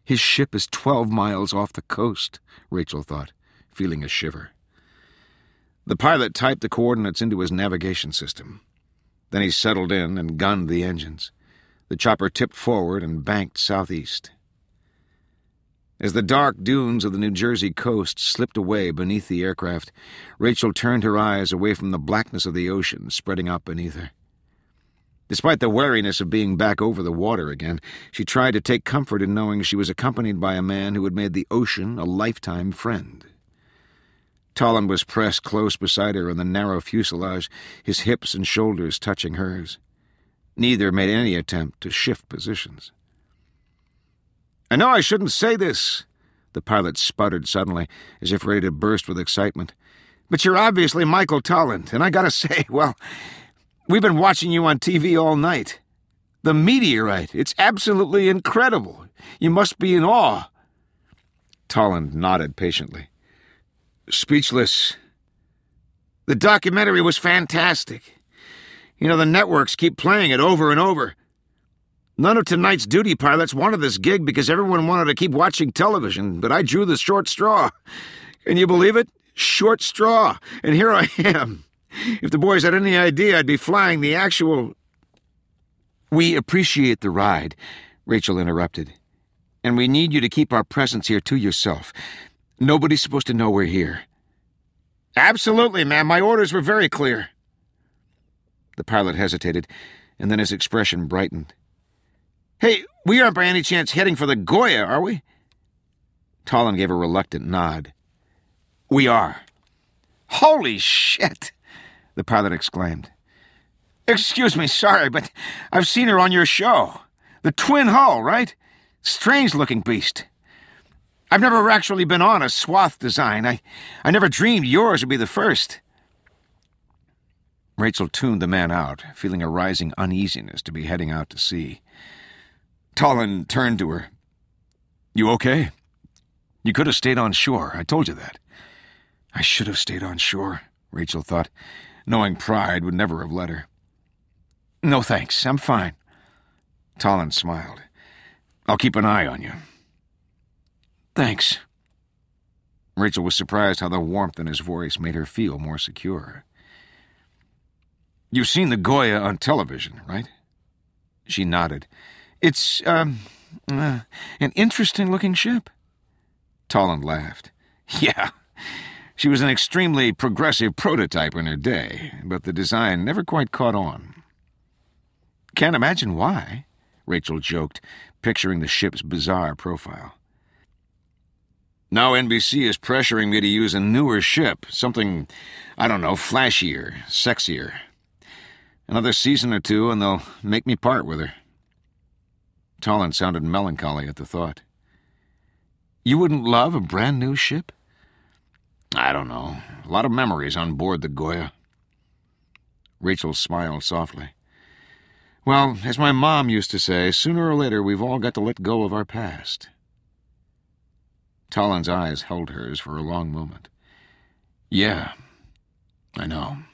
His ship is 12 miles off the coast, Rachel thought, feeling a shiver. The pilot typed the coordinates into his navigation system. Then he settled in and gunned the engines. The chopper tipped forward and banked southeast. As the dark dunes of the New Jersey coast slipped away beneath the aircraft, Rachel turned her eyes away from the blackness of the ocean spreading out beneath her. Despite the wariness of being back over the water again, she tried to take comfort in knowing she was accompanied by a man who had made the ocean a lifetime friend. Tolland was pressed close beside her on the narrow fuselage, his hips and shoulders touching hers. Neither made any attempt to shift positions. "I know I shouldn't say this," the pilot sputtered suddenly, as if ready to burst with excitement. "But you're obviously Michael Tolland, and I gotta say, well, we've been watching you on TV all night. The meteorite, it's absolutely incredible. You must be in awe." Tolland nodded patiently. "Speechless. The documentary was fantastic. You know, the networks keep playing it over and over. None of tonight's duty pilots wanted this gig because everyone wanted to keep watching television, but I drew the short straw. Can you believe it? Short straw. And here I am. If the boys had any idea, I'd be flying the actual—" "We appreciate the ride," Rachel interrupted. "And we need you to keep our presence here to yourself. Nobody's supposed to know we're here." "Absolutely, ma'am. My orders were very clear." The pilot hesitated, and then his expression brightened. "Hey, we aren't by any chance heading for the Goya, are we?" Tolland gave a reluctant nod. "We are." "Holy shit!" the pilot exclaimed. "Excuse me, sorry, but I've seen her on your show. The twin hull, right? Strange-looking beast. I've never actually been on a swath design. I never dreamed yours would be the first." Rachel tuned the man out, feeling a rising uneasiness to be heading out to sea. Tolland turned to her. "You okay? You could have stayed on shore. I told you that." I should have stayed on shore, Rachel thought, knowing pride would never have let her. "No thanks, I'm fine." Tolland smiled. "I'll keep an eye on you." "Thanks." Rachel was surprised how the warmth in his voice made her feel more secure. "You've seen the Goya on television, right?" She nodded. "It's, an interesting-looking ship." Tolland laughed. "Yeah, she was an extremely progressive prototype in her day, but the design never quite caught on." "Can't imagine why," Rachel joked, picturing the ship's bizarre profile. "Now NBC is pressuring me to use a newer ship, something, I don't know, flashier, sexier. Another season or two and they'll make me part with her." Tolland sounded melancholy at the thought. "You wouldn't love a brand new ship?" "I don't know. A lot of memories on board the Goya." Rachel smiled softly. "Well, as my mom used to say, sooner or later we've all got to let go of our past." Tolland's eyes held hers for a long moment. "Yeah, I know."